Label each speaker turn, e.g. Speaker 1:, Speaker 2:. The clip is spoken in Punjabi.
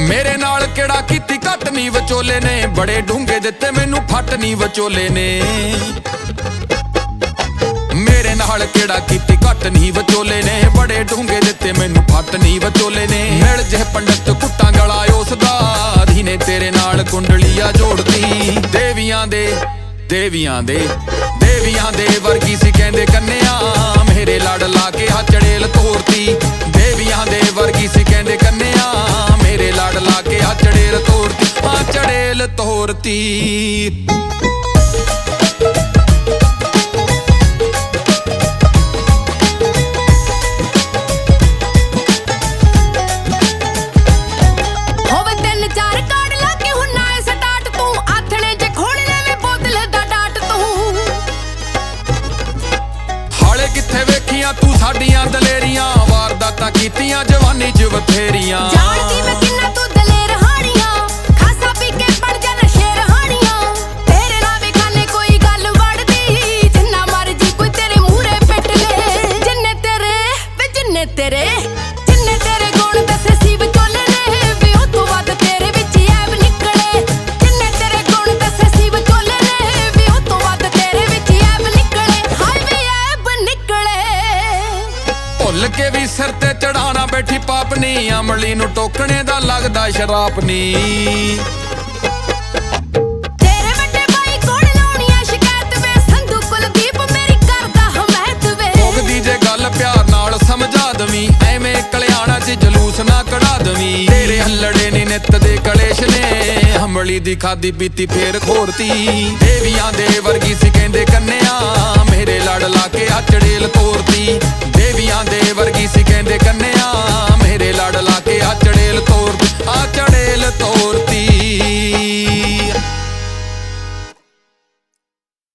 Speaker 1: ਮੇਰੇ ਨਾਲ ਕਿਹੜਾ ਕੀਤੀ ਘੱਟ ਨੀ ਵਿਚੋਲੇ ਨੇ, ਬੜੇ ਡੂੰਘੇ ਦਿੱਤੇ ਮੈਨੂੰ ਫੱਟ ਨੀ ਵਿਚੋਲੇ ਨੇ। ਮੇਰੇ ਨਾਲ ਕਿਹੜਾ ਕੀਤੀ ਘੱਟ ਨੀ ਵਿਚੋਲੇ ਨੇ, ਬੜੇ ਡੂੰਘੇ ਦਿੱਤੇ ਮੈਨੂੰ ਫੱਟ ਨੀ ਵਿਚੋਲੇ ਨੇ। ਮਿਲ ਜੇ ਪੰਡਤ ਕੁੱਟਾਂ ਗਲਾ ਉਸਦਾ, ਧੀਨੇ ਤੇਰੇ ਨਾਲ ਕੁੰਡਲੀਆ ਜੋੜਦੀ। ਦੇਵੀਆਂ ਦੇ ਦੇਵੀਆਂ ਦੇ ਦੇਵੀਆਂ ਦੇ ਵਰਗੀ ਸੀ ਕਹਿੰਦੇ ਕੰਨਿਆ, ਮੇਰੇ ਲੜ ਲਾ ਕੇ ਆ ਚੜੇਲ ਤੋਰਤੀ। ਦੇਵੀਆਂ ਦੇ ਵਰਗੀ ਸੀ ਕਹਿੰਦੇ ਕੰਨਿਆ, ਮੇਰੇ ਲੜ ਲਾ ਕੇ ਆ ਚੜੇਲ ਤੋਰਤੀ, ਆ ਚੜੇਲ ਤੋਰਤੀ। ਕਿੱਥੇ ਵੇਖੀਆਂ ਤੂੰ ਸਾਡੀਆਂ ਦਲੇਰੀਆਂ, ਵਾਰਦਾਤਾਂ ਕੀਤੀਆਂ ਜਵਾਨੀ ਚ ਬਥੇਰੀਆਂ।
Speaker 2: ਜਾਣਦੀ ਮੈਂ ਕਿੰਨਾ ਤੂੰ ਦਲੇਰ ਹਾਣੀਆਂ, ਖਾਸਾ ਪੀ ਕੇ ਬਣ ਜਾਣਾ ਸ਼ੇਰ ਹਾਣੀਆਂ। ਤੇਰੇ ਨਾਲ ਵੀ ਖਾਨੇ ਕੋਈ ਗੱਲ ਵੜਦੀ, ਜਿੰਨਾ ਮਰਜੀ ਕੋਈ ਤੇਰੇ ਮੂਹਰੇ ਪਿੱਟ ਲੈ। ਜਿੰਨੇ ਤੇਰੇ ਗੁਣ ਦੱਸੇ ਸੀ ਵਿਚੋਲੇ ਨੇ, ਵੀ ਉਹ ਤੋਂ ਵੱਧ ਤੇਰੇ ਵਿੱਚ ਐਬ ਨਿਕਲੇ। ਜਿੰਨੇ ਤੇਰੇ ਗੁਣ ਦੱਸੇ ਸੀ ਵਿਚੋਲੇ ਨੇ, ਵੀ ਉਹ ਤੋਂ ਵੱਧ ਤੇਰੇ ਵਿੱਚ ਐਬ ਨਿਕਲੇ। ਹਾਏ ਵੀ ਐਬ ਨਿਕਲੇ।
Speaker 1: ਭੁੱਲ ਕੇ ਵੀ ਸਿਰ ਤੇ ਚੜਾਣਾ ਬੈਠੀ ਪਾਪਨੀ, ਅਮਲੀ ਨੂੰ ਟੋਕਣੇ ਦਾ ਲੱਗਦਾ ਸ਼ਰਾਪ ਨੀ। ਐਵੇਂ ਕਲਿਆਣਾ ਚ ਜਲੂਸ ਨਾ ਕਢਾ ਦਵੀਂ, ਤੇਰੇ ਹੱਲੜੇ ਨੀ ਨਿੱਤ ਦੇ ਕਲੇਸ਼ ਨੇ, ਹੰਬਲੀ ਦੀ ਖਾਦੀ ਪੀਤੀ ਫੇਰ ਖੋਰਤੀ। ਦੇਵੀਆਂ ਦੇ ਵਰਗੀ ਸੀ ਕਹਿੰਦੇ ਕੰਨਿਆ, ਮੇਰੇ ਲੜ ਲਾ ਕੇ ਆ ਚੜੇਲ